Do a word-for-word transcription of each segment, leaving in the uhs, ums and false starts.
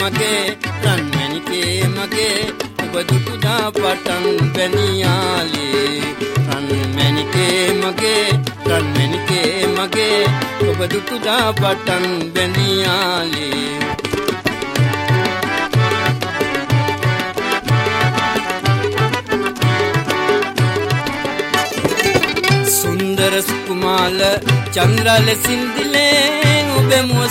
මගේ රන්මැණිකේ මගේ ඔබ දුටුදා පටන් බැඳියාලේ රන්මැණිකේ මගේ රන්මැණිකේ මගේ ඔබ දුටුදා පටන් බැඳියාලේ සුන්දර සුකුමාල චන්ද්‍රාල සින්දිලේ ඔබේ මුව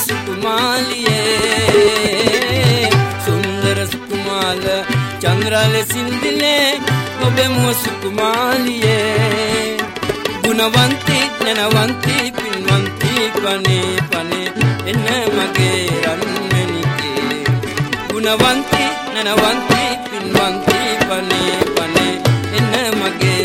සුකුමාලියේ සුන්දර සුකුමාල චන්ද්‍රාල සින්දිලේ ඔබේ මුව සුකුමාලියේ ගුණවන්ති නනවන්ති පින්වන්ති පනේ පනේ එන්න මගේ රන්මැණිකේ ගුණවන්ති නනවන්ති පින්වන්ති පනේ පනේ එන්න මගේ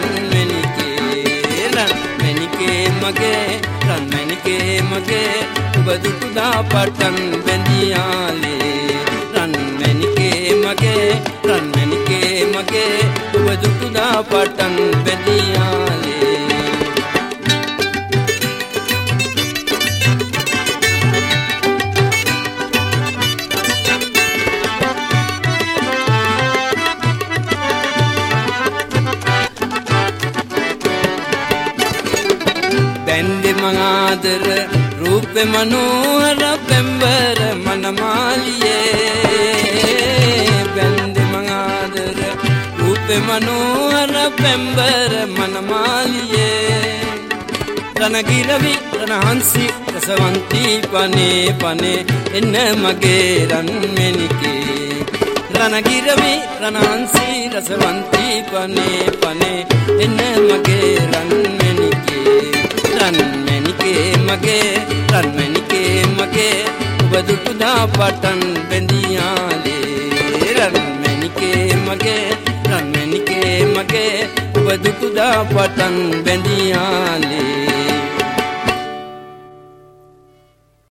මගේ රන්මැණිකේ මගේ ඔබ දුටුදා පටන් බැඳියාලේ රන්මැණිකේ මගේ රන්මැණිකේ මගේ ඔබ දුටුදා පටන් බැඳියාලේ බැන්දෙ මංආදර රූපෙ මනෝහර පෙම්බර මනමාලියේ බැන්දෙ මංආදර රූපෙ මනෝහර පෙම්බර මනමාලියේ රණගිරවි රණහංසි රසවන්ති පනේ පනේ එන්න මගේ රන්මැණිකේ රණගිරවි රණහංසි රසවන්ති පනේ පනේ එන්න මගේ රන්මැණිකේ රන්මැණිකේ මගේ රන්මැණිකේ මගේ ඔබ දුටුදා පටන් බැඳියාලේ රන්මැණිකේ මගේ රන්මැණිකේ මගේ ඔබ දුටුදා පටන් බැඳියාලේ